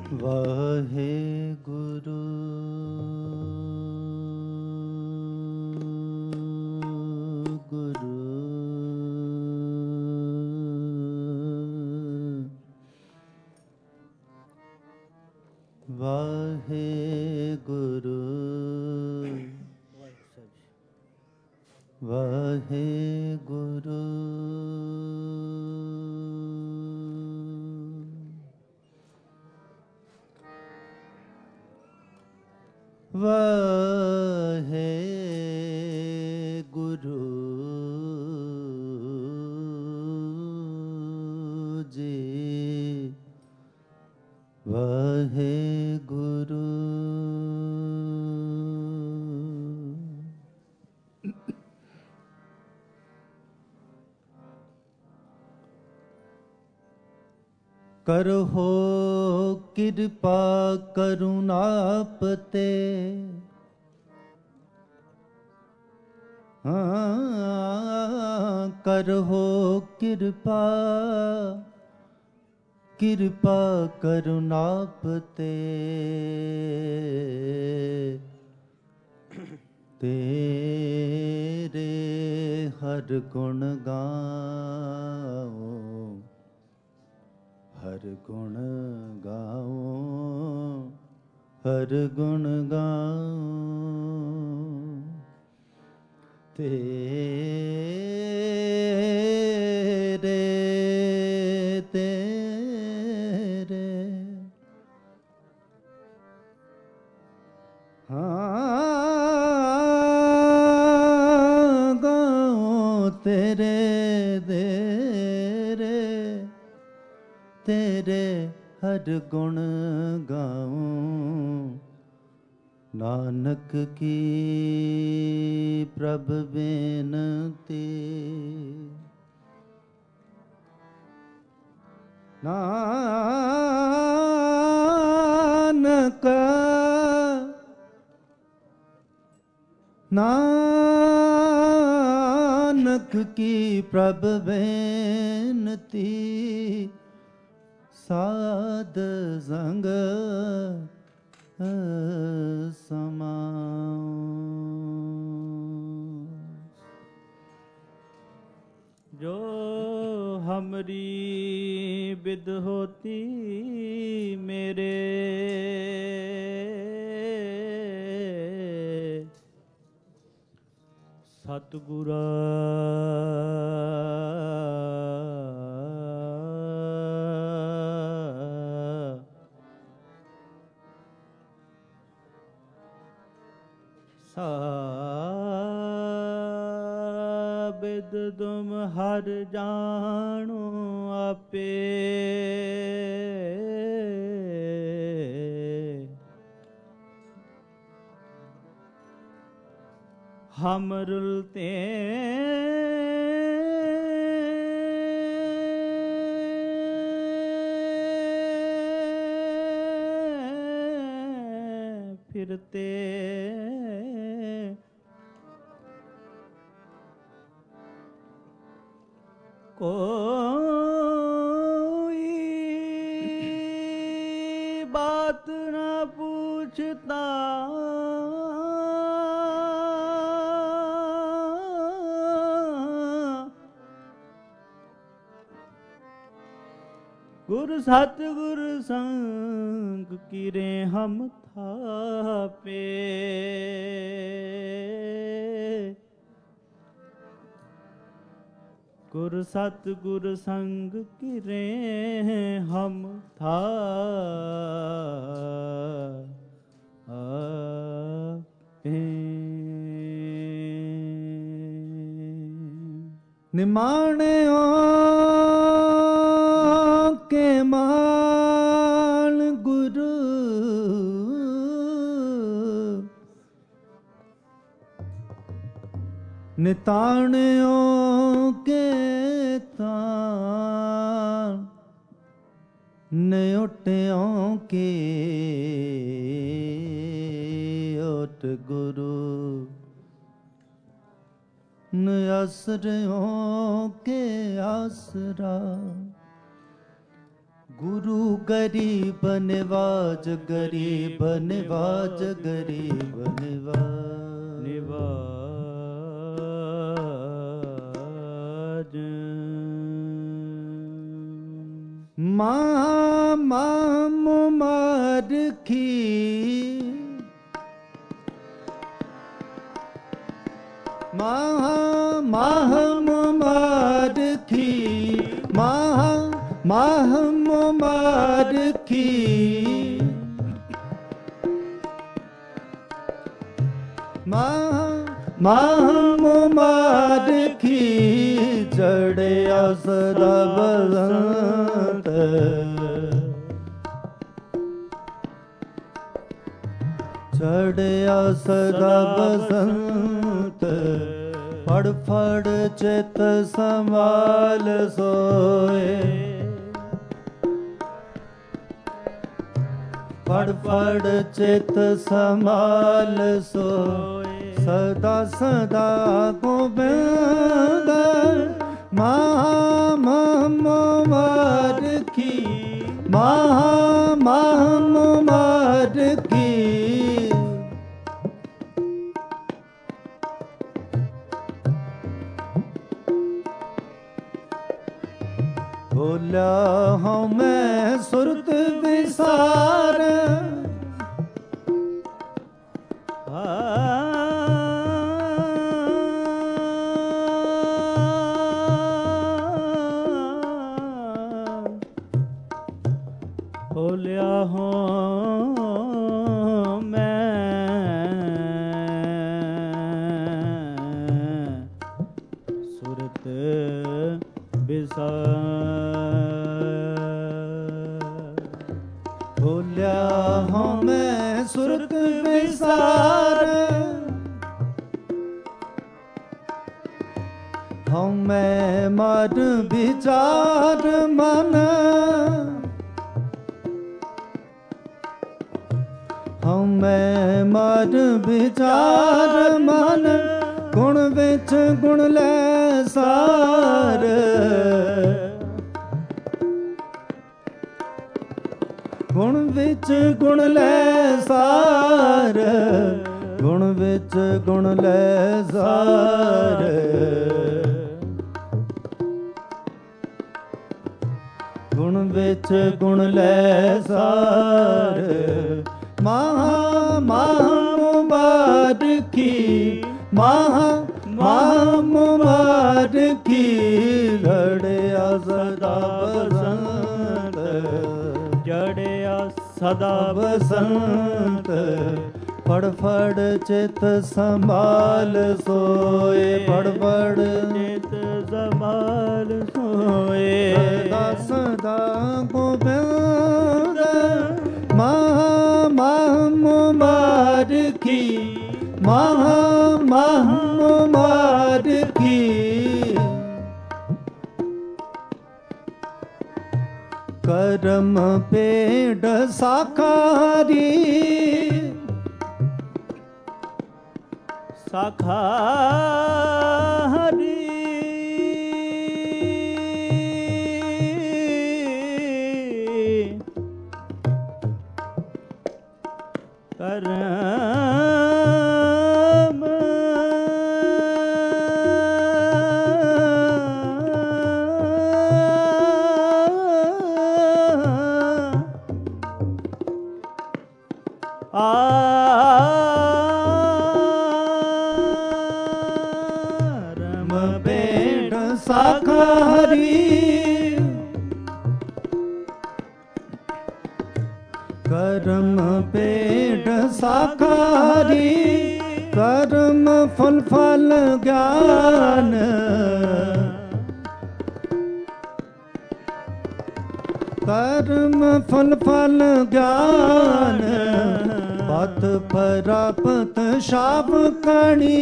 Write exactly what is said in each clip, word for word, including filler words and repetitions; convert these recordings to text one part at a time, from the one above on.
ਵਾਹਿਗੁਰੂ ਗੁਰੂ ਵਾਹਿਗੁਰੂ ਵਾਹਿਗੁਰੂ ਵਾਹਿਗੁਰੂ ਜੀ ਵਾਹਿਗੁਰੂ ਕਰਹੁ ਕਿਰਪਾ ਕਰੁਣਾਪ ਤੇ ਹਾਂ ਕਰਹੁ ਕਿਰਪਾ ਕਿਰਪਾ ਕਰੁਣਾਪ ਤੇ ਤੇਰੇ ਹਰ ਗੁਣ ਗਾਓ ਹਰ ਗੁਣ ਗਾਓ ਹਰ ਗੁਣ ਗਾਓ ਤੇਰੇ ਤੇਰੇ ਹਾਂ ਗਾਓ ਤੇਰੇ ਤੇਰੇ ਤੇਰੇ ਹਰ ਗੁਣ ਗਾਉ ਨਾਨਕ ਕੀ ਪ੍ਰਭ ਬੇਨਤੀ ਨਾਨਕ ਨਾਨਕ ਕੀ ਪ੍ਰਭ ਬੇਨਤੀ ਸਾਧ ਸੰਗ ਸਮਾਉ ਜੋ ਹਮਰੀ ਬਿਦ ਹੋਤੀ ਮੇਰੇ ਸਤਿਗੁਰਾ ਸਾਬਿਦ ਤੁਮ ਹਰ ਜਾਣੋ ਆਪੇ ਹਮ ਰੁਲਤੇ ਫਿਰਤੇ ਕੋਈ ਬਾਤ ਨਾ ਪੁੱਛਤਾ ਗੁਰ ਸਤਿਗੁਰ ਸੰਗ ਕੀਰੇ ਹਮ ਥਾਪੇ ਗੁਰ ਸਤਿਗੁਰ ਸੰਗ ਕੀਰੇ ਹਮ ਥਾਪੇ ਨਿਮਾਣਿਓ ਕੇ ਮਾਨ ਗੁਰੂ ਨਿਤਾਣਿਓ ਕੇ ਤਾਣ ਨਿਉਟਿਓ ਕੇ ਓਟ ਗੁਰੂ ਨਿਆਸਰਿਓ ਕੇ ਆਸਰਾ गुरु गरीब निवाज गरीब निवाज गरीब निवाज निवाज माँ माँ मुमार की माँ माह मुमार की माह माह मुमार की माह माह मुमार की चढ़िया सदा बसंत चढ़िया सदा बसंत फड़ फड़ चित संभाल सोए फड़ फड़ चित संभाल सोए सदा सदा गोविंद महा मुमार की महा महा मुमार की बोला हूँ मैं सुरत विसार बोलिया हूँ मैं सुरत विसार बोलिया हूँ मैं सुरत विसार हूँ मैं मर विचार मन हूँ मैं मर विचार मन गुण विच गुण ले सार गुण विच गुण ले सार गुण विच गुण ले सार गुण विच गुण ले सार महा महा मुबार की महा महा मुबार की लड़िया सदा बसंत जड़िया सदा बसंत फड़ फड़ चित संभाल सोए फड़ फड़ चित संभाल सोए सदा सदा गोविंद महा महा मुबार की महा महा मुबार की करम पेड़ साकारी साखारी करम आरम पेड़ साकारी करम पेड़ साकारी कर्म फल फल ज्ञान कर्म फल फल ज्ञान पत प्राप्त शाप कणी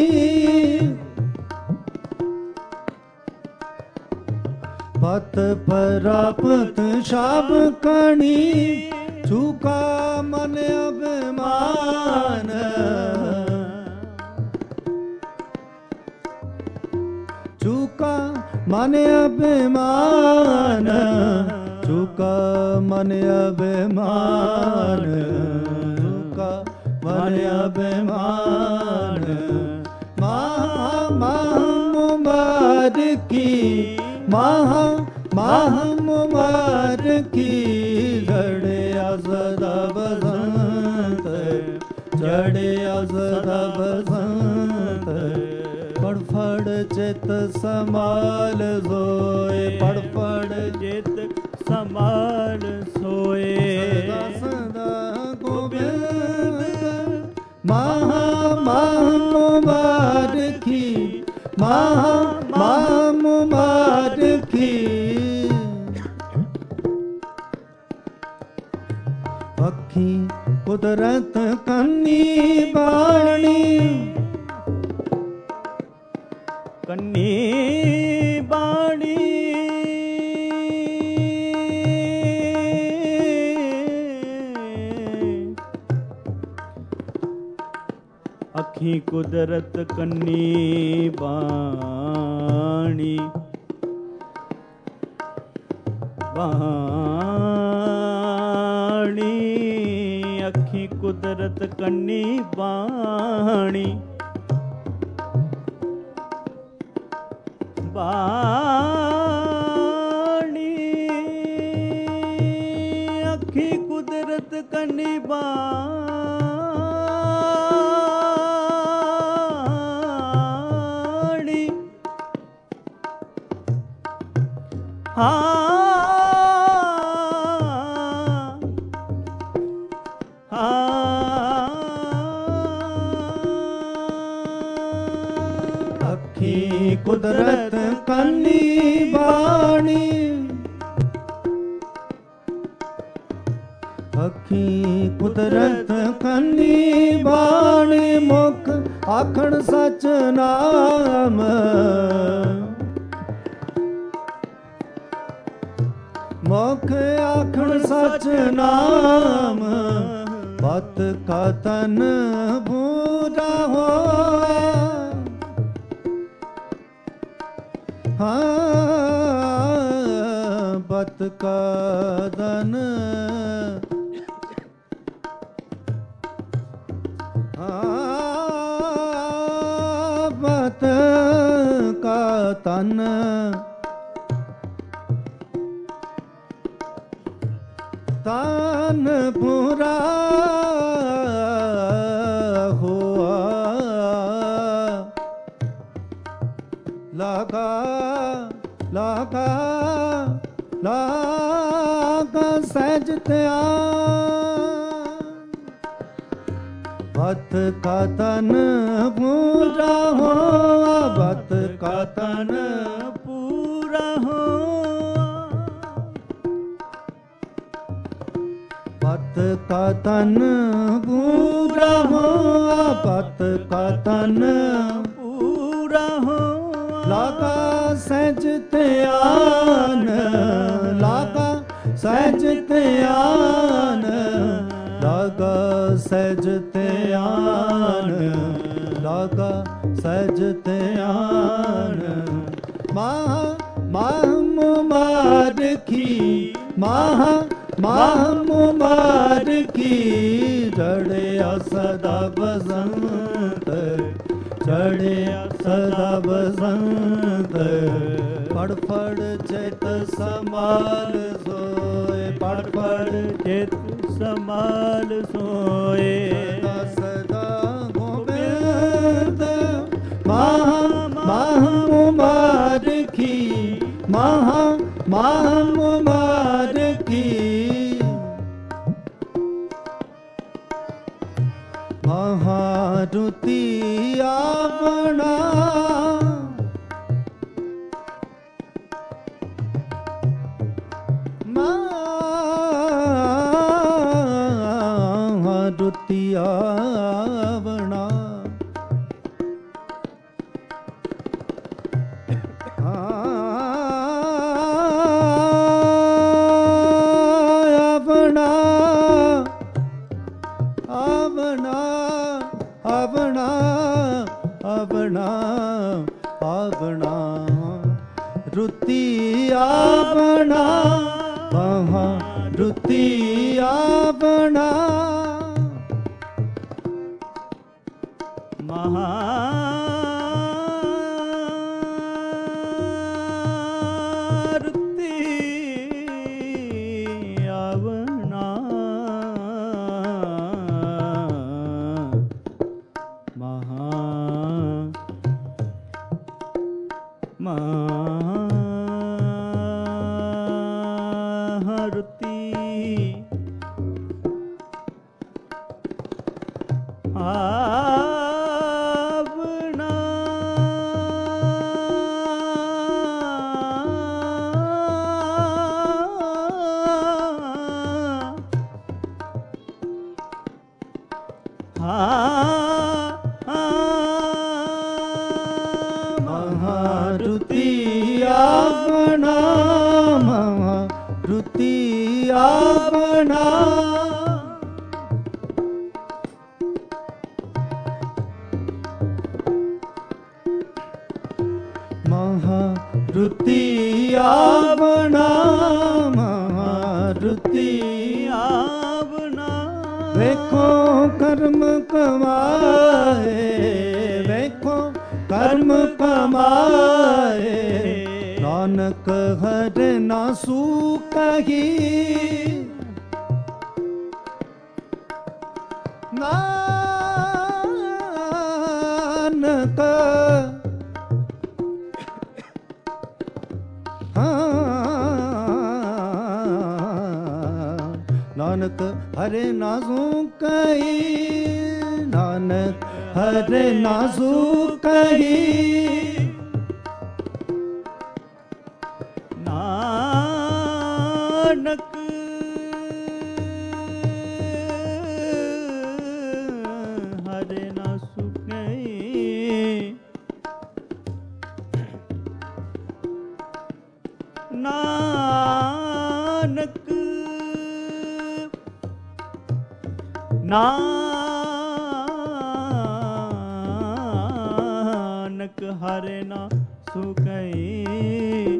पत प्राप्त शाप कणी चूका मन अभिमान चूका मन अभिमान चुका मन अभिमान चुका मन अभिमान महा मुबार की महा महा मुबारकी जड़िया सदा बसंत जड़िया सदा बसंत फड़फड़ चित समाल सोए फड़फड़ चित समाल सोए सदा सदा गोविंद महा महा मुबारकी महा महा मुबारकी अखी कुदरत कन्नी बाणी कन्नी बाणी अखी कुदरत कन्नी बाणी बाणी अखी कुदरत कन्नी बाणी बाणी अखी कुदरत कन्नी बाणी हाँ कुदरत कन्नी बाणी अखी कुदरत कन्नी बाणी मुख आखण सच नाम मुख आखण सच नाम बत का तन बूढ़ा हो हाँ बत का दन हाँ बत का तन तन पूरा हुआ लगा लाका लाका सहज बत का तन पूरा हो बत का तन पूरा हो बत का तन पूरा हो बत का तन पूरा हो लाका सहज त्यान लाका सहज त्यान लाका सहज त्यान लाका सहज त्यान महा महा मुबारकी महा महा मुबारकी जड़िया सदा बसंत चढ़िया सदा बसंत पड़ पड़ चित समाल सोए पड़ पड़ चित समाल सोए सदा सदा गोविंद महा महा मुबारकी महा महा मुबारकी महारुति आपना महारुति आपना आपना आपना अपना अपना अपना रुति अपना रुति आवना महारुति आवना महा महारुति आवना महारुति आवना महारुति आवना महारुति आवना महारुति आवना देखो कर्म कमाए देखो कर्म कमाए नानक हर नासू कही नानक नानक हरे नासू कही नानक हरे नासू कही नानक हरे नासू कही नानक नानक हरे ना सुकई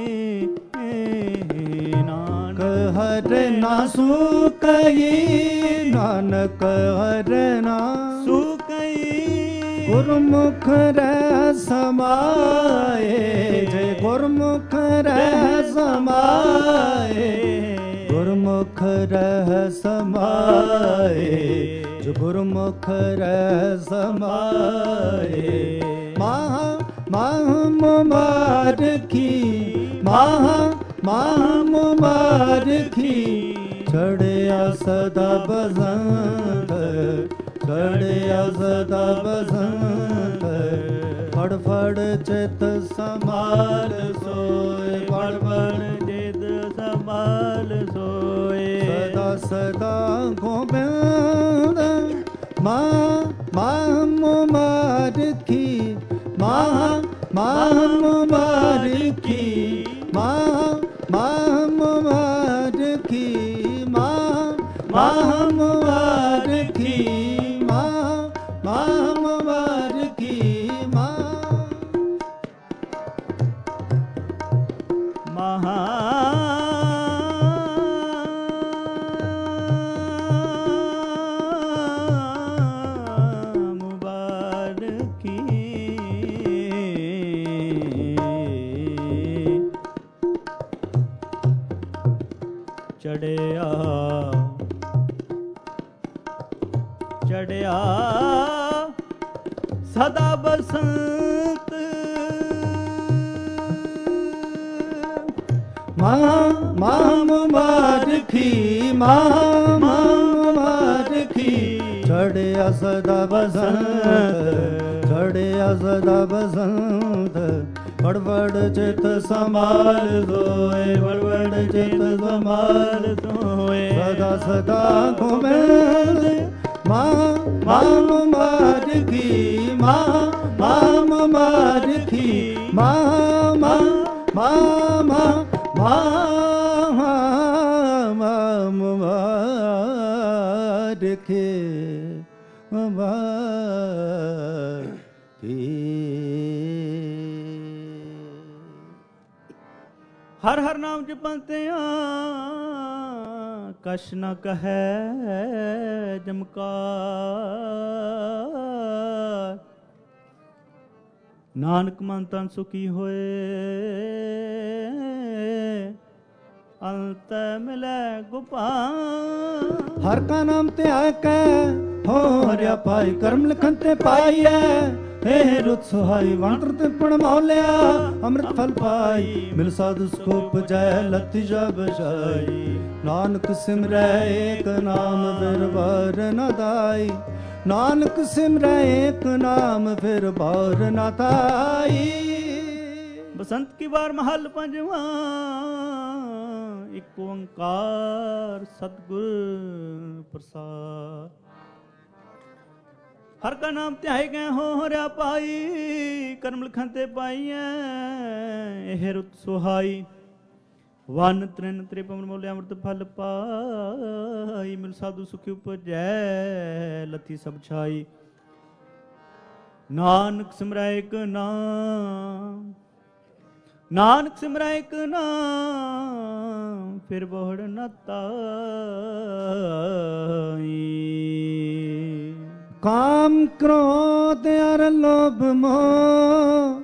नानक हरे ना सुकई नानक हरे ना सुकई गुरमुख रह समाए जय गुरमुख रह समाए गुरमुख रह समाए जो गुरमुख रह समाए महा महा मुबार की महा महा मुबार की चढ़िया सदा बसंत चढ़िया सदा बसंत फड़ फड़ चित समाल सोए फड़ फड़ चित समाल सोए सदा सदा गोविंद माँ माँ मुबारकी माँ माँ मुबारकी माँ माँ मुबारकी माँ माँ मुबारकी माँ माँ मुबारकी माँ महा मुबारकी चढ़िया चढ़िया सदा बसंत माँ माँ मुबारकी माँ माँ मुबारकी चढ़िया सदा बसंत चढ़िया सदा बसंत बड़बड़ चित समाल सोए बड़बड़ चित समाल सोए सदा सदा गोविंद माँ माँ मुबारकी माँ माँ मुबारकी माँ माँ माँ माँ माँ मुबारकी मुबारकी हर हर नाम जपते ਕਛ ਨ ਕਹੈ ਜਮਕਾਰ। ਨਾਨਕ ਮਨ ਤਨ ਸੁਖੀ ਹੋਏ ਅੰਤ ਮਿਲੈ ਗੋਪਾਲ। ਹਰ ਕਾ ਨਾਮ ਧਿਆਇ ਕੈ ਹੋ ਹਰਿਆ ਪਾਈ। ਕਰਮ ਲਿਖਨ ਤੇ ਪਾਈਐ हे रुत सुहाई। वाणर ते पण मौलिया अमृत फल पाई। मिल साधु सुख उपजै लति जब जाई। नानक सिमरै एक नाम फिर बार न दाई। नानक सिमरै एक नाम फिर बार न दाई। बसंत की बार महल पंजवा एक ओंकार सतगुर प्रसाद। हर का नाम ध्याए गए हो हरिया पाई। करम लिखन ते पाईए एह रुत सुहाई। वन त्रिन त्रिपम मोले अमृत फल पाई। मिल साधु सुखी उपजै लथी सब छाई। नानक सिमरै एक नाम नानक सिमरै एक नाम फिर बोहड़ न ताई। काम क्रोध अर लोभ मोह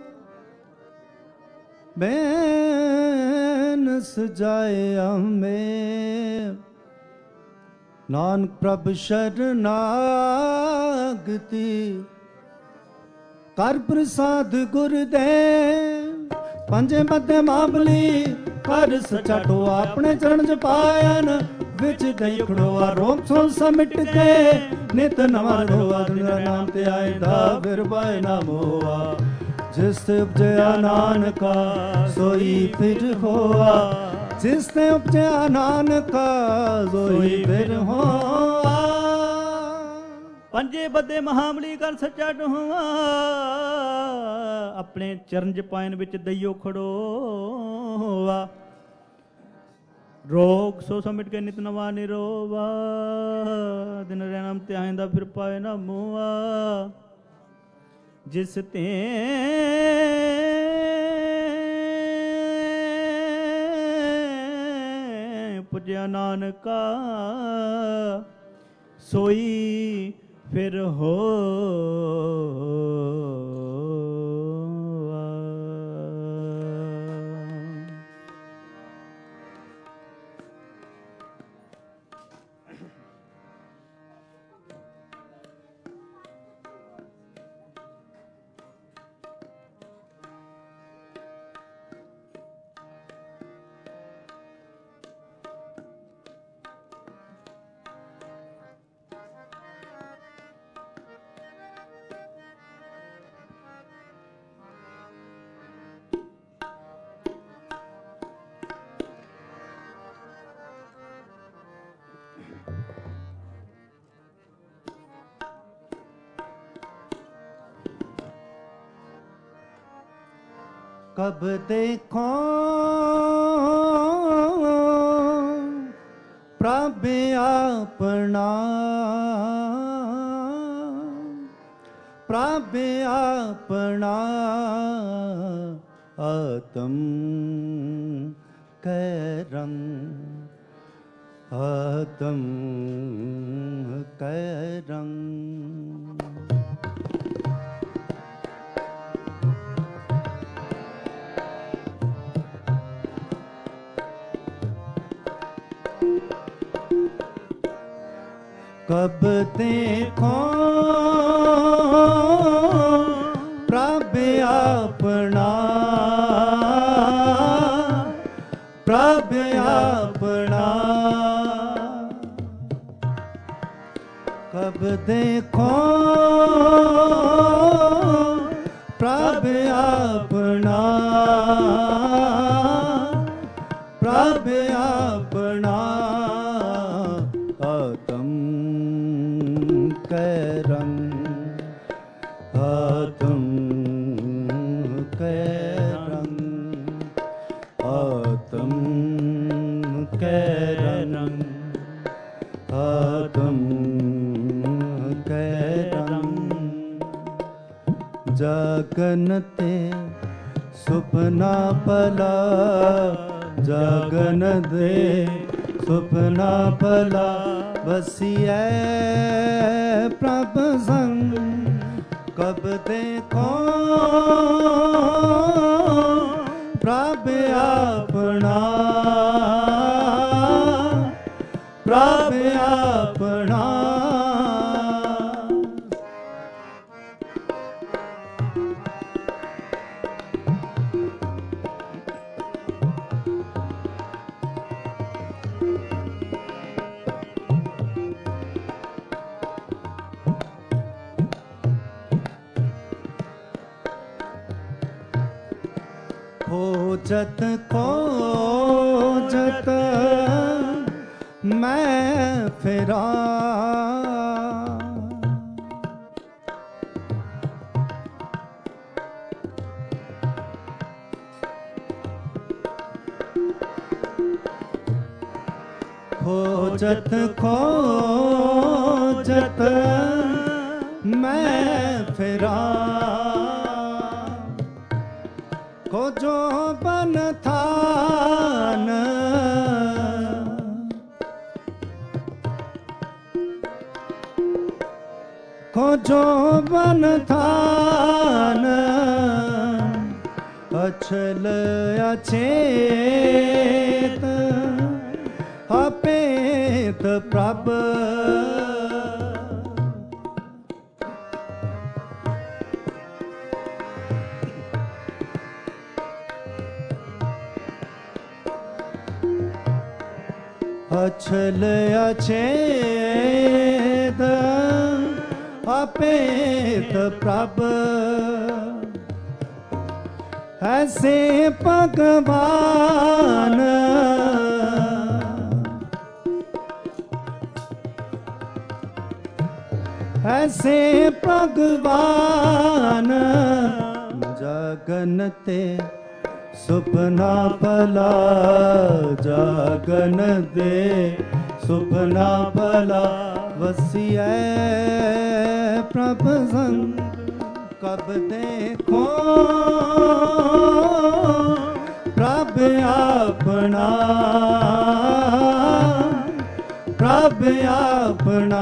बैन सजाए हमें। नानक प्रभ शरणागति कर प्रसाद गुरुदेव। पंजे मध्य माबली कर सचा टोआ। अपने चरण च पायन विच दई खड़ोआ। रोम सो समिट के नित नवा रोआ। तेरा नाम ते आएदा फिर पाए ना मोआ। जिस ते उपजया नानका सोई फिर होआ। जिस ते उपजया नानका सोई फिर होआ। पंजे बदे महामली कर सच्चा ढोआ। अपने चरण च पायन विच दईओ खड़ोआ। रोग सो समिट के नित नवा निरोवा। दिन रहना ते आइंदा फिर पाए ना मोआ। जिस ते पुजया नानका सोई फिर हो। कब देखो प्रभ अपना। प्रभ अपना आत्म करम। आत्म करम। कब देखो प्रभ अपना। प्रभ अपना कब देखो प्रभ अपना। प्रभ अपना आत्म करम। आत्म करम। आत्म करम। आत्म करम। जागन ते सुपना भला। जागन दे सुपना भला वसिए प्रभ संग कब देखो प्रभ अपना प्रभ अपना खोजत खोजत मैं फिरा खोजत खोजत मैं फिरा खोजो बन थान खोजो बन थान अछल अचेत अपेत प्रभ अछल अचेत अपेत प्रभ ऐसे भगवान ऐसे भगवान जगन ते सुपना भला जागन दे सुपना भला वसिए प्रभ संग कब देखो प्रभ अपना प्रभ अपना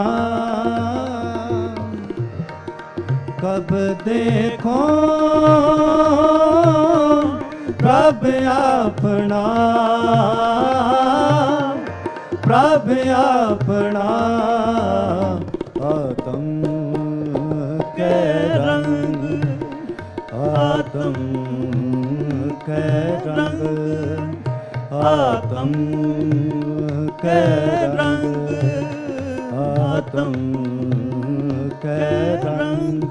कब देखो प्रभ अपना प्रभ अपना आत्म के रंग आत्म के रंग आत्म के रंग आत्म के रंग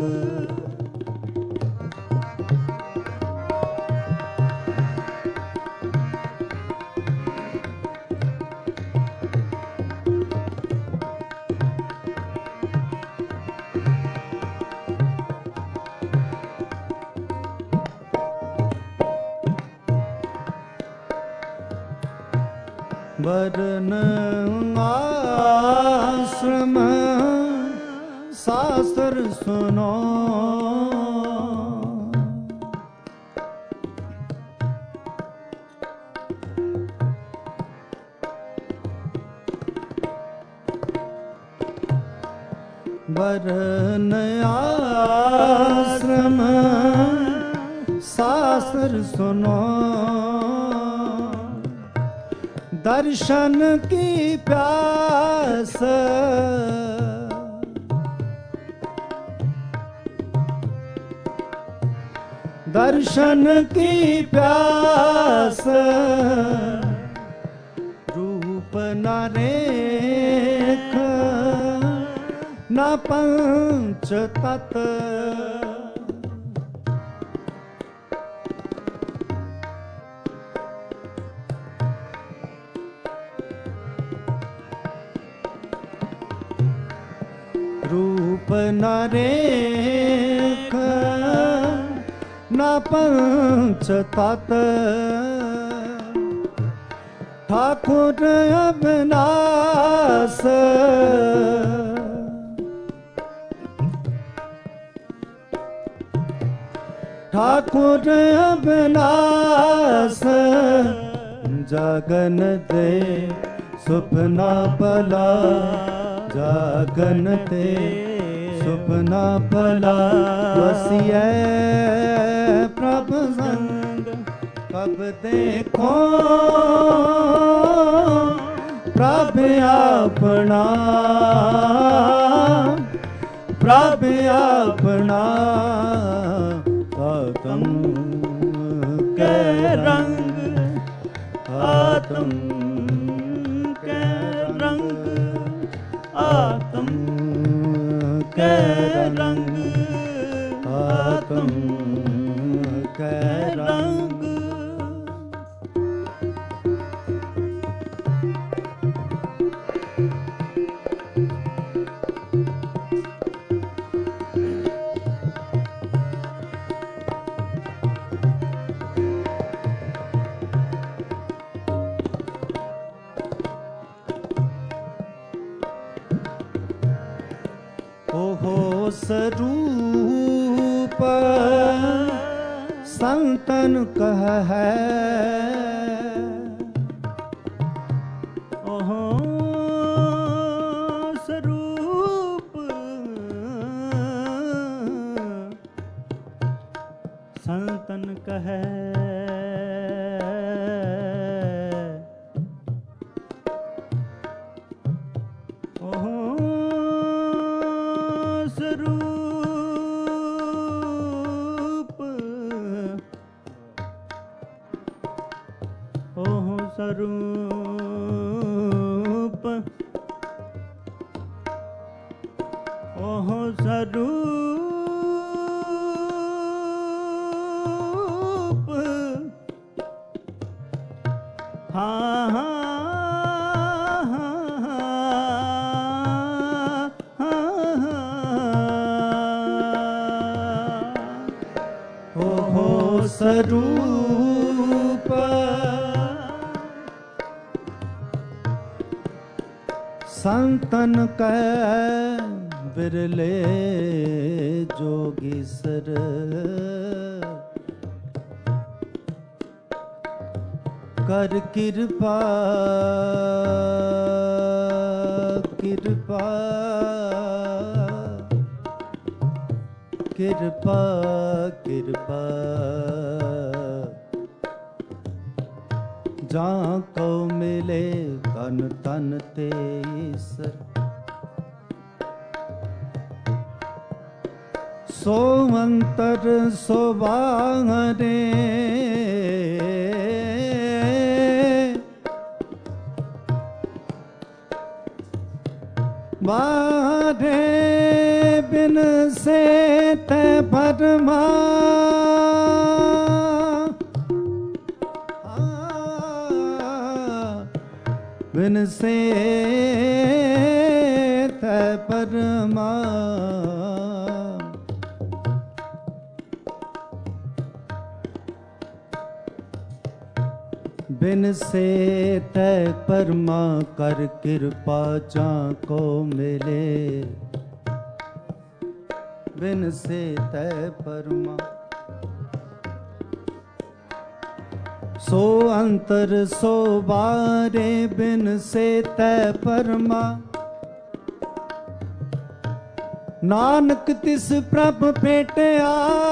वरन आश्रम शास्त्र सुनो वरन आश्रम शास्त्र सुनो दर्शन की प्यास दर्शन की प्यास रूप न रेख न पंच तत्व रूप न रेख न पंच तत्व ठाकुर अविनाश ठाकुर अविनाश जगन दे सुपना भला जागन ते सुपना भला वसिए प्रभ संग कब देखो प्रभ अपना प्रभ अपना आत्म के रंग आत्म के रंग आत्म के रंग आत्म के रंग ओहो स्वरूप संतन कह है ओहो स्वरूप संतन कह स्वरूप ओहो स्वरूप हाँ हाँ ओहो स्वरूप संतन कह बिरले जोगी सर कर कृपा कृपा कृपा कृपा जहाँ को मिले तन तन ते ईसर सो अंतर सो बाहरे बाहरे बिन से ते भरमा बिन से ते परमा बिन से ते परमा कर कृपा जा को मिले बिन से ते परमा सो अंतर सो बारे बिन से तै परमा नानक तिस प्रभ भेटिया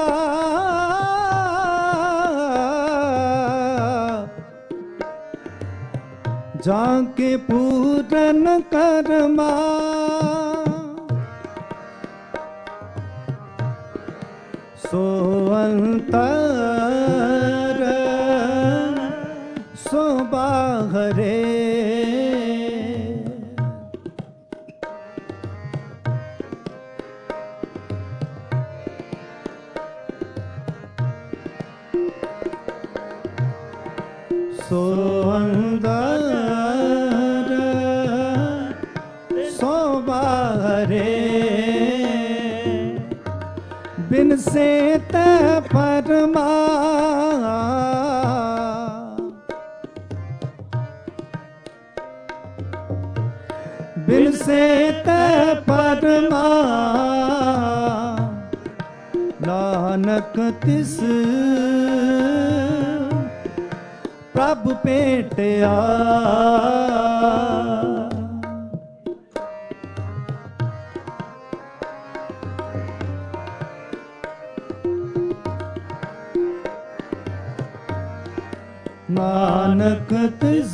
जाके पूरन करमा सो अंतर सो बाहरे सो अंदर सो बाहरे बिन से ते परमा बिन से ते परमा नानक तिस ਪ੍ਰਭ ਭੇਟਿਆ। ਨਾਨਕ ਤਿਸ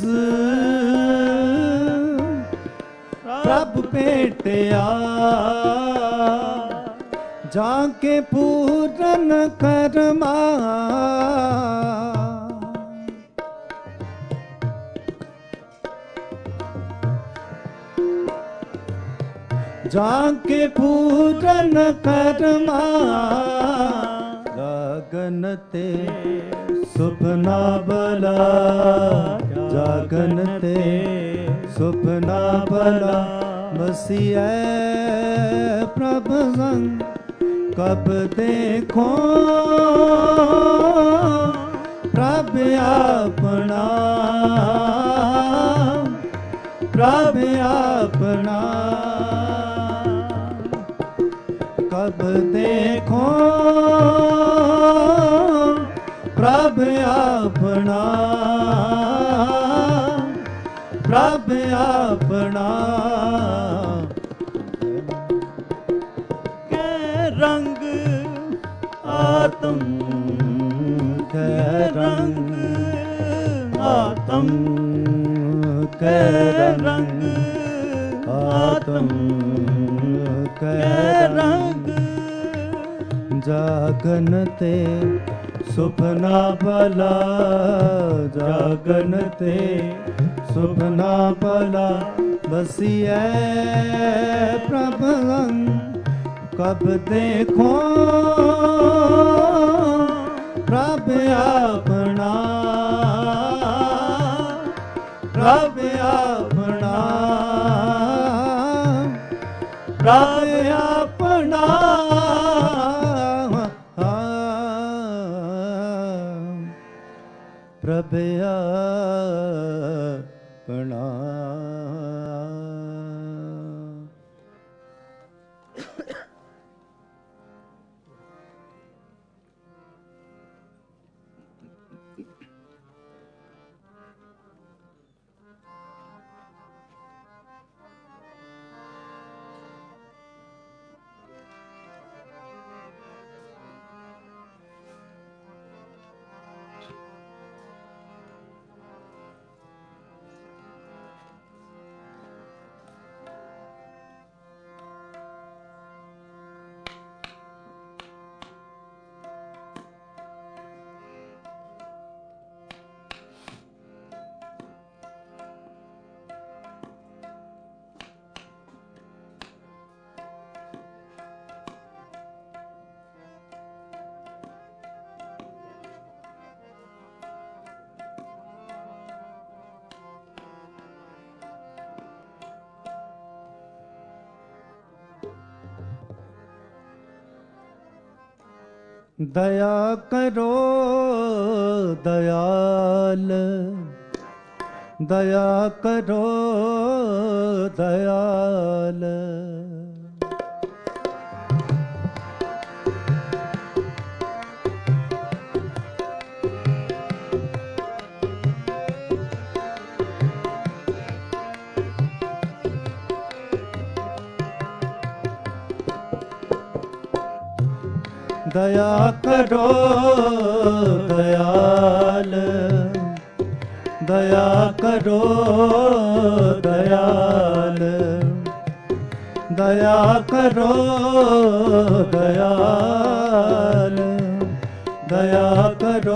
ਪ੍ਰਭ ਭੇਟਿਆ, ਜਾ ਕੇ ਪੂਰਨ ਕਰਮਾ। ਜਾ ਕੇ ਪੂਰਨ ਕਰਮਾ, ਜਾਗਨ ਤੇ ਸੁਪਨਾ ਭਲਾ, ਜਾਗਨ ਤੇ ਸੁਪਨਾ ਭਲਾ। ਵਸੀਐ ਪ੍ਰਭ ਸੰਗ ਕਬ ਦੇਖੋ, ਪ੍ਰਭ ਆਪਣਾ, ਪ੍ਰਭ ਆਪਣਾ। ਕਬ ਦੇਖੋ ਪ੍ਰਭ ਆਪਣਾ, ਪ੍ਰਭ ਆਪਣਾ। ਕੈ ਰੰਗ ਆਤਮ, ਕੈ ਰੰਗ ਆਤਮ, ਕੈ ਰੰਗ ਆਤਮ, ਕੈ ਰੰਗ। ਜਾਗਨ ਤੇ ਸੁਪਨਾ ਭਲਾ, ਜਾਗਨ ਤੇ ਸੁਪਨਾ ਭਲਾ। ਵਸੀਐ ਪ੍ਰਭ ਸੰਗ ਕਬ ਦੇਖੋ, ਪ੍ਰਭ ਆਪਣਾ, ਪ੍ਰਭ ਆਪਣਾ, ਪ੍ਰਭ ਆਪਣਾ। ਪ੍ਰਭ ਆਪਣਾ। ਦਇਆ ਕਰੋ ਦਇਆਲ, ਦਇਆ ਕਰੋ ਦਇਆਲ। ਦਇਆ ਕਰੋ ਦਇਆਲ, ਦਇਆ ਕਰੋ ਦਇਆਲ, ਦਇਆ ਕਰੋ ਦਇਆਲ, ਦਇਆ ਕਰੋ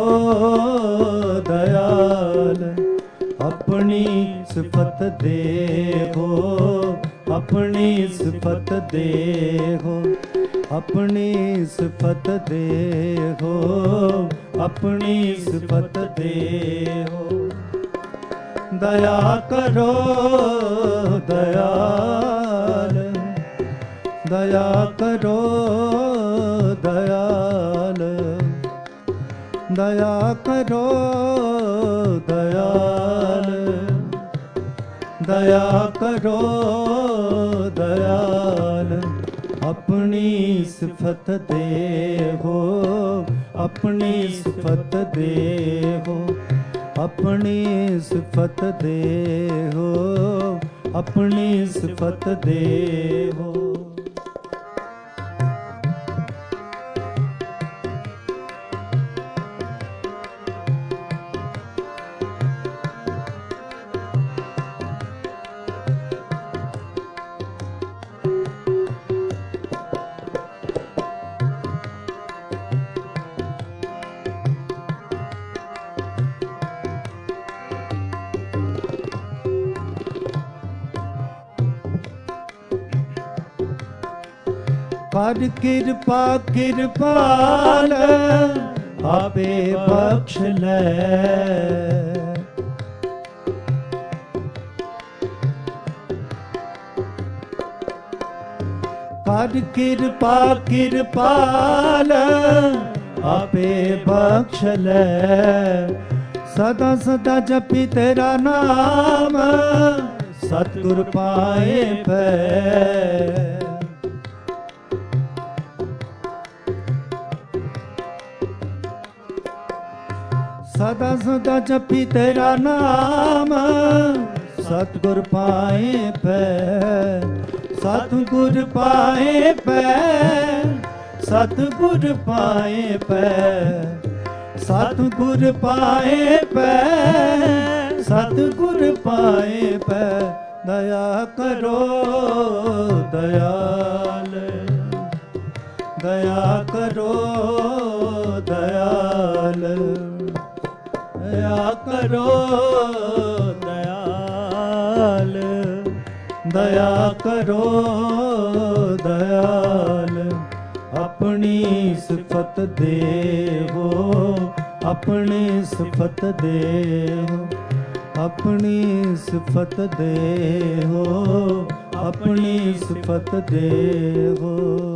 ਦਇਆਲ। ਆਪਣੀ ਸਿਫਤ ਦੇਖੋ, ਆਪਣੀ ਸਿਫਤ ਦੇਖੋ, ਆਪਣੀ ਸਿਫਤ ਦੇਖੋ, ਆਪਣੀ ਸਿਫਤ ਦੇਖੋ। ਦਇਆ ਕਰੋ ਦਇਆਲ, ਦਇਆ ਕਰੋ ਦਇਆਲ, ਦਇਆ ਕਰੋ ਦਇਆਲ, ਦਇਆ ਕਰੋ ਦਇਆਲ। ਆਪਣੀ ਸਿਫਤ ਦੇਖੋ, ਆਪਣੀ ਸਿਫਤ ਦੇਖੋ, अपनी सिफत दे हो, अपनी सिफत दे हो। कर कृपा कृपाल आपे बख्श ले, कर कृपा कृपाल आपे बख्श ले। सदा सदा जपी तेरा नाम सतगुर पाए पै। सदा सदा जपी तेरा नाम सतगुर पाए पै। सतगुर पाए पै, सतगुर पाए पै, सतगुर पाए पै, सतगुर पाए पै। दया करो दयाल, दया करो दयाल, दया करो दयाल, दया करो दयाल। अपनी सिफत देवो, अपनी सिफत देवो, अपनी सिफत देवो, अपनी सिफत देवो।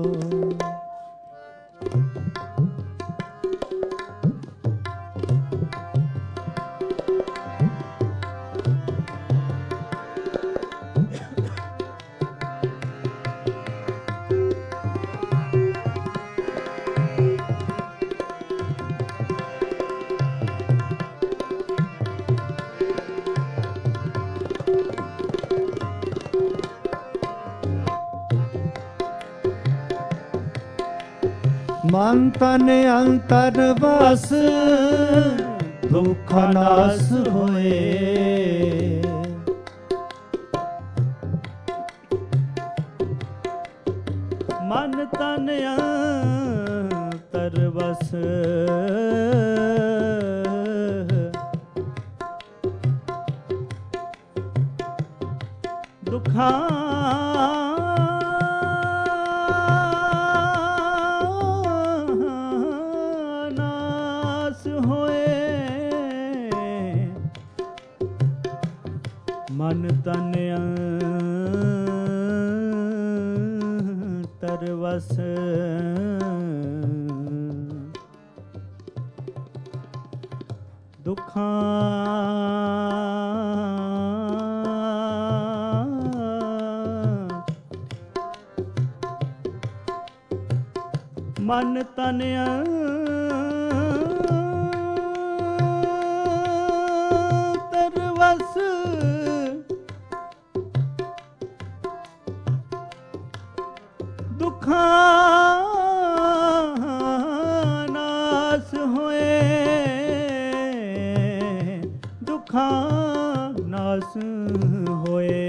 मन तन अंतर वास दुख नास होए। मन तन अंतर वास दुखा मन तन अंतर वस दुखां मन तन अंतर वस नास होए, दुखां नास होए।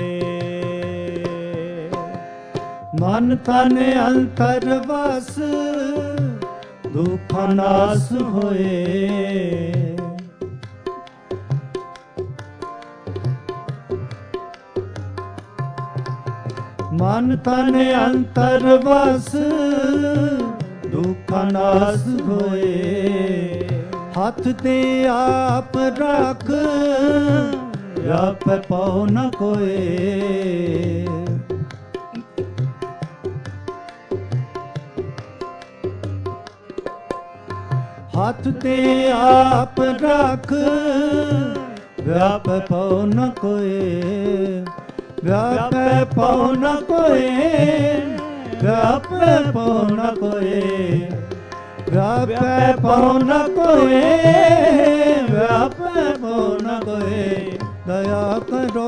मन तन अंतर वस दुखां नास होए। मन तन अंतर वस दुख नास होए। हाथ ते आप रख आप पाओ न कोई। हाथ ते आप रख व्याप पाओ न कोई। व्याप पाओ न कोई, व्याप पाओ न कोई। व्यापै पाओ न कोई, व्यापै पाओ न कोई, दया करो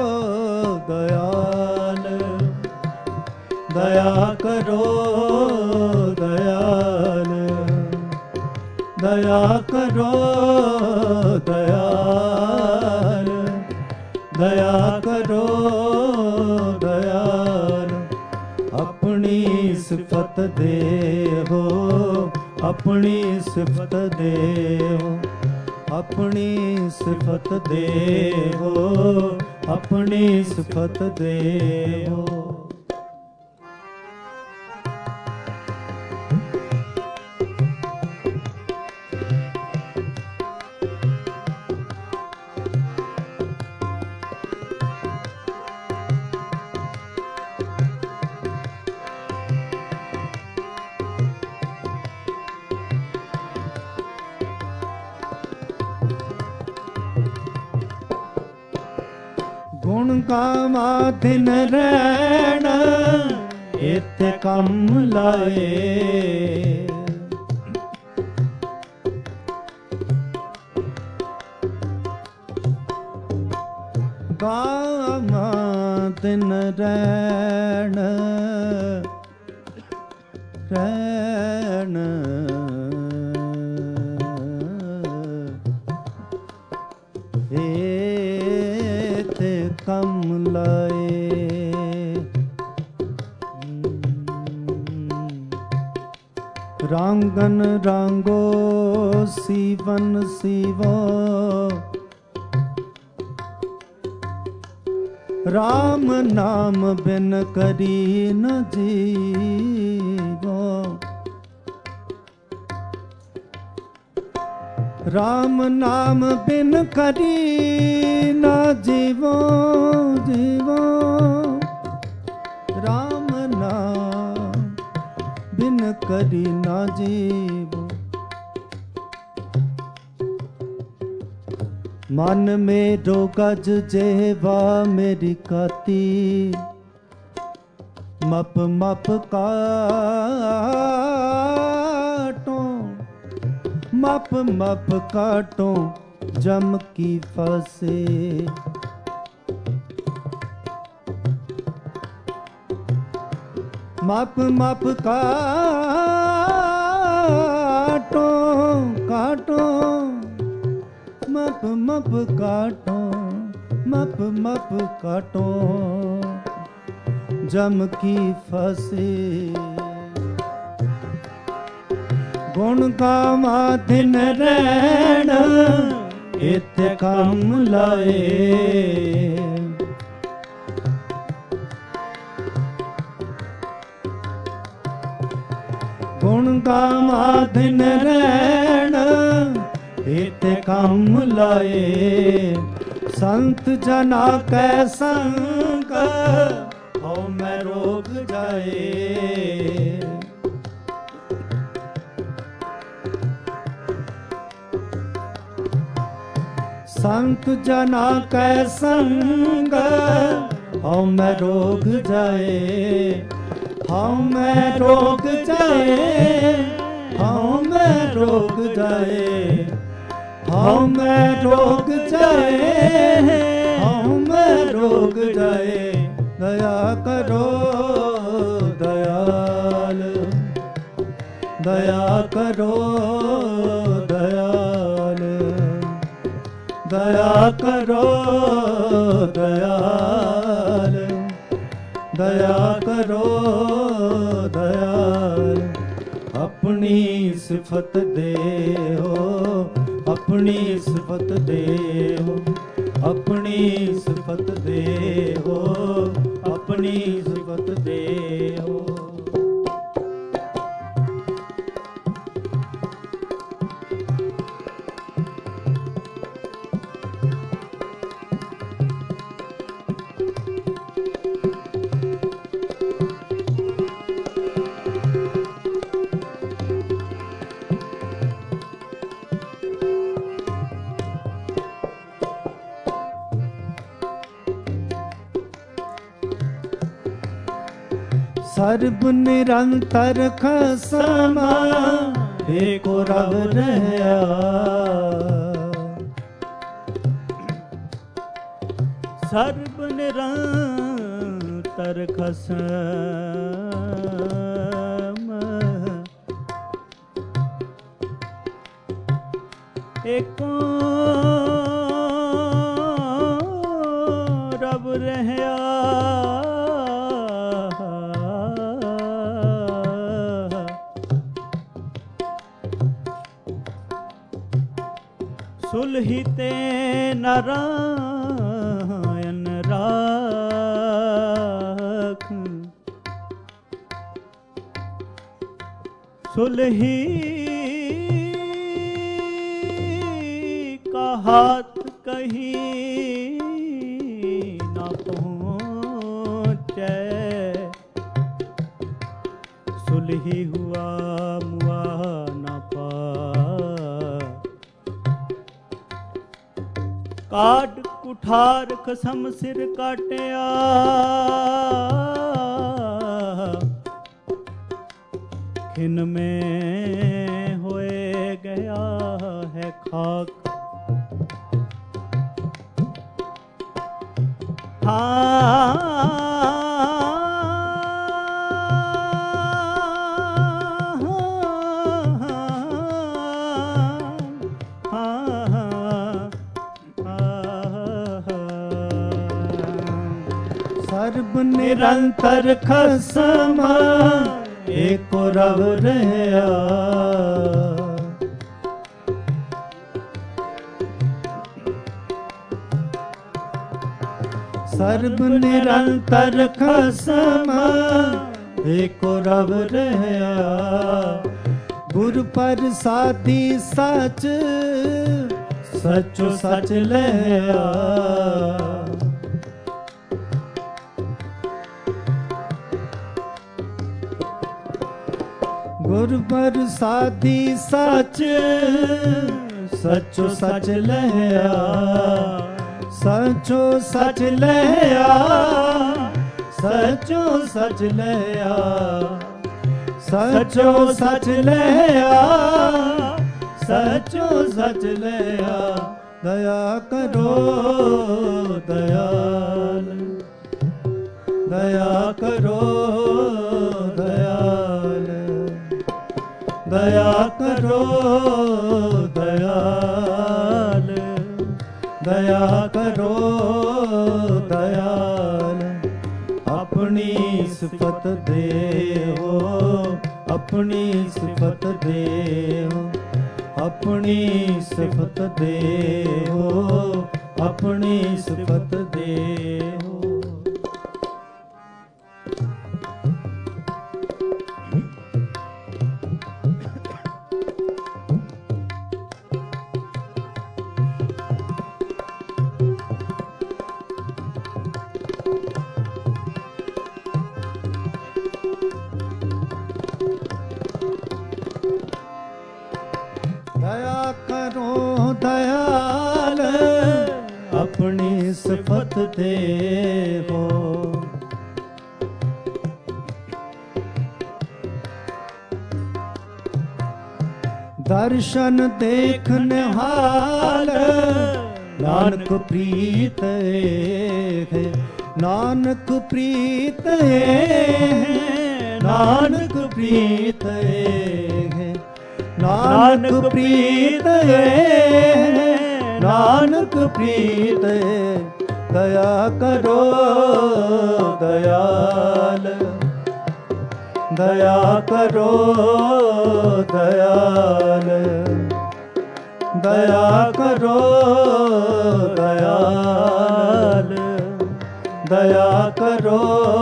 दयाल, दया करो दयाल, दया करो दयाल, दया करो दयाल। अपनी सिफत देहो, अपनी सिफत देहो, अपनी सिफत देहो, अपनी सिफत देहो। गुण गावा दिन रैण इत्थे कम लाए, गावा दिन रैण रैण कम लाए। रांगन रांगो सीवन सीवो, राम नाम बिन करी न जीवो, राम नाम बिन करी न जीवो जीवो, राम नाम बिन करी न जीवो। मन मेरो गज जेवा मेरी काती, मप मप काटो, मप मप काटो जम की फसे। मप मप काटो काटो, मप मप काटो, मप मप काटो जम की फसे। गुण गावा दिन रैण इत्थे कम लाए, गुण गावा दिन रैण इत्थे कम लाए। संत जना कै संग हो मैं रोग जाए, संत जना कै संग हौ मैं रोग जाए, हौ मैं रोग जाए, हौ मैं रोग जाए, हौ मैं रोग जाए, हौ मैं रोग जाए। दया करो दयाल, दया करो दयाल, दया करो दयाल, दया करो दयाल। अपनी सिफत देहो, अपनी सिफत देहो, अपनी सिफत देहो, अपनी सिफत देहो। सर्ब निरंतर खसमा एको रब रहया। सर्ब निरंतर खसम एको रब रहया। सुलही ते नारायण राख सुलही का हाथ कहीं ना पहुँचे। सुलही हुआ मुआ ना पा काट कुठार खसम सिर काटिया। खिन में होए गया है खाक। हाँ सर्ब निरंतर खसम एको रब रहया। सर्ब निरंतर खसम एको रब रहया। गुर प्रसादी सच सचो सच लया। गुर प्रसादी सच सचो सच लया। सचो सच लया सचो सच लया। सचो सच लया सचो सच लया। दया करो दयाल दया करो दयाल। दया करो दयाल दया करो दयाल। अपनी सिफत देहो अपनी सिफत देहो अपनी सिफत देहो अपनी सिफत देहो। दया करो दयाल अपनी सिफत देहो। दर्शन देखने हाल नानक प्रीत है। नानक प्रीत है नानक प्रीत है। नानक प्रीत है नानक प्रीत है। दया करो दयाल दया करो दयाल दया करो दयाल दया करो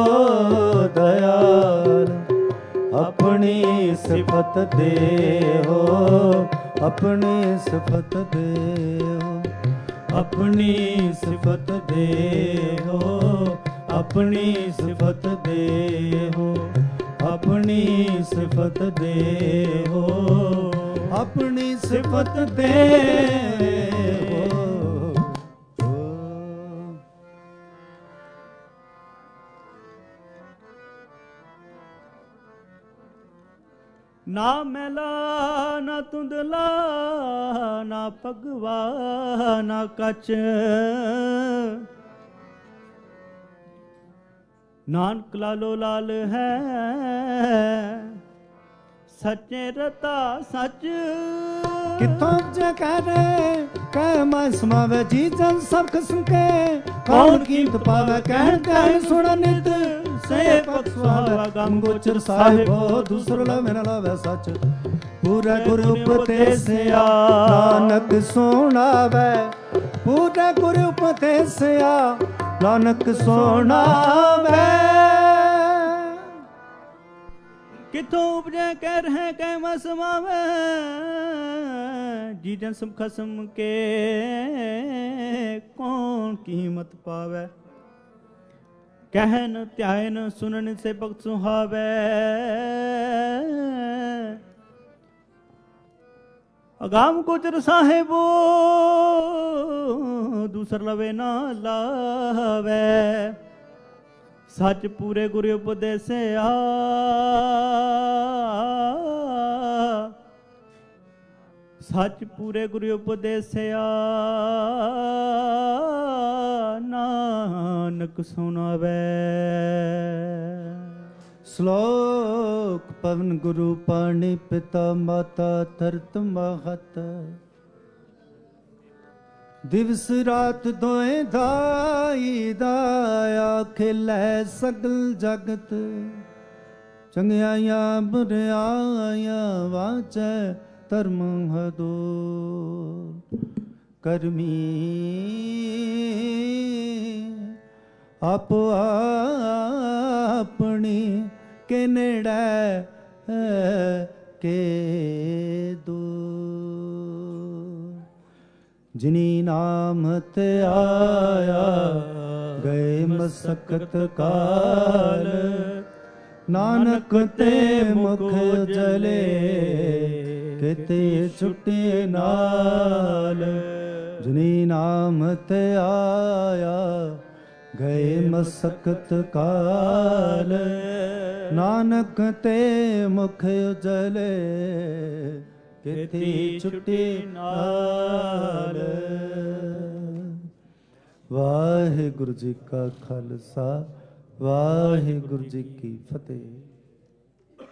दयाल। अपनी सिफत देहो अपनी सिफत देहो अपनी सिफत देहो अपनी सिफत देहो अपनी सिफत देहो अपनी सिफत देहो। ਨਾ ਮੈਲਾ ਨਾ ਧੁੰਦਲਾ ਨਾ ਭਗਵਾ ਨਾ ਕੱਚ, ਨਾਨਕ ਲਾਲੋ ਲਾਲ ਹੈ ਸੱਚੇ ਰਤਾ ਸੱਚ। ਕਿਥੋਂ ਜੇ ਕਹੇ ਕਹਿ ਮੈਂ ਸਮਾਵੇ ਜੀ ਜਨ ਸਭ ਕਿਸਮ ਕੇ, ਕੌਣ ਕੀਮਤ ਪਾਵੇ ਕਹਿਣ ਕਹਿਣ ਸੁਣ ਨਿਤ, ਸੇ ਪਖ ਸੁਹਾਵਾ ਗਮ ਗੋਚਰ ਸਾਹਿਬੋ ਦੂਸਰ ਲਵੇ ਨ ਲਵੇ ਸੱਚ। ਪੂਰਾ ਗੁਰੂ ਉਪਦੇਸਿਆ ਨਾਨਕ ਸੁਣਾਵੇ, ਪੂਰਾ ਗੁਰੂ ਉਪਦੇਸਿਆ ਨਾਨਕ ਸੁਣਾਵੇ। ਕਿਥੋਂ ਉਪਜੈ ਕਹਿ ਰਹਿ ਕਹਿ ਮੈ ਸਮਾਵੇ, ਜੀ ਜਨ ਸਭ ਖਸਮ ਕੇ ਕੌਣ ਕੀਮਤ ਪਾਵੇ। ਕਹਿਨ ਧਿਆਨ ਸੁਨਨ ਸੇ ਭਗਤ ਸੁਹਾਵੇ, ਅਗਾਮ ਗੋਚਰ ਸਾਹਿਬੋ ਦੂਸਰ ਲਵੇ ਨਾ ਲਾਵੇ। ਸੱਚ ਪੂਰੇ ਗੁਰੂ ਉਪਦੇਸਿਆ ਸੱਚ ਪੂਰੇ ਗੁਰੂ ਉਪਦੇਸਿਆ ਨਾਨਕ ਸੁਣਾਵੇ। ਸ਼ਲੋਕ ਪਵਨ ਗੁਰੂ ਪਾਣੀ ਪਿਤਾ ਮਾਤਾ ਧਰਤ ਮਹਤ, ਦਿਵਸ ਰਾਤ ਦੋਏ ਦਾਈ ਦਾਇਆ ਖਿਲੈ ਸਗਲ ਜਗਤ। ਚੰਗਿਆਈਆਂ ਬੁਰਿਆਈਆਂ ਵਾਚੈ ਧਰਮ ਹਦੂਰ, ਕਰਮੀ ਆਪੋ ਆਪਣੀ ਕੇ ਨੇੜੇ ਕੇ ਦੂਰ। ਜਿਨੀ ਨਾਮ ਤੇ ਆਇਆ ਗਏ ਮਸਕਤ ਕਾਲ, ਨਾਨਕ ਤੇ ਮੁਖ ਜਲੇ ਕਿਤੇ ਛੁੱਟੇ ਨਾਲ। ਜਿਨੀ ਨਾਮ ਤੇ ਆਇਆ ਗਏ ਮਸਕਤ ਕਾਲ, ਨਾਨਕ ਤੇ ਮੁਖ ਉਜਲੇ ਕਿਤੇ ਛੁੱਟੀ ਨਾਲ। ਵਾਹਿਗੁਰੂ ਜੀ ਕਾ ਖਾਲਸਾ, ਵਾਹਿਗੁਰੂ ਜੀ ਕੀ ਫਤਿਹ।